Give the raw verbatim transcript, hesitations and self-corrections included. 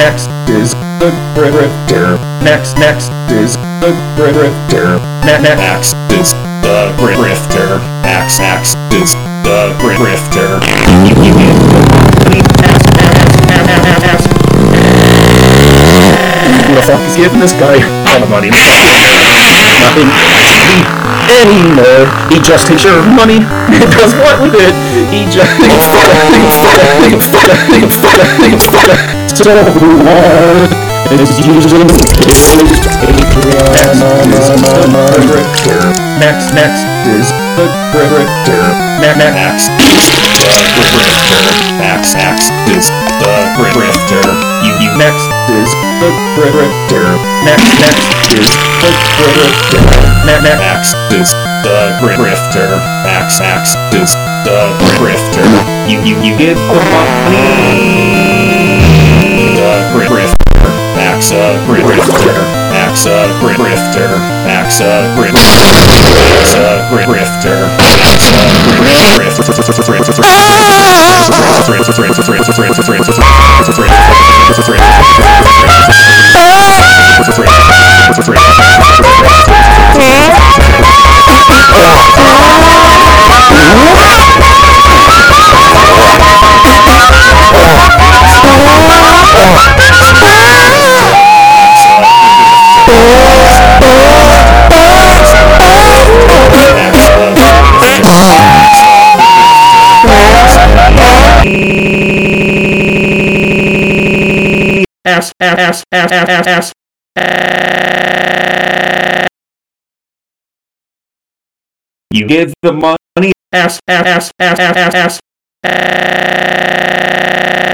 next is the grifter. Next, next is the grifter. Next is the grifter. Axe, axe is the grifter. You get the axe, axe, axe, axe, axe. Who the fuck is giving this guy all the money? Nothing anymore. He just takes your money and does what with it? He just so what is using next next is the grifter. Next is the grifter. Axe axe is the grifter. You you next is the grifter. Next next is the grifter. Next is the grifter. Axe axe is the grifter. You you you give the money. The grifter. Axe a grifter. Axe a grifter. Axe a grifter. Axe a grifter. Axe ass, ass, ass, ass, ass. You give the money, ass, ass, ass, ass, ass, ass.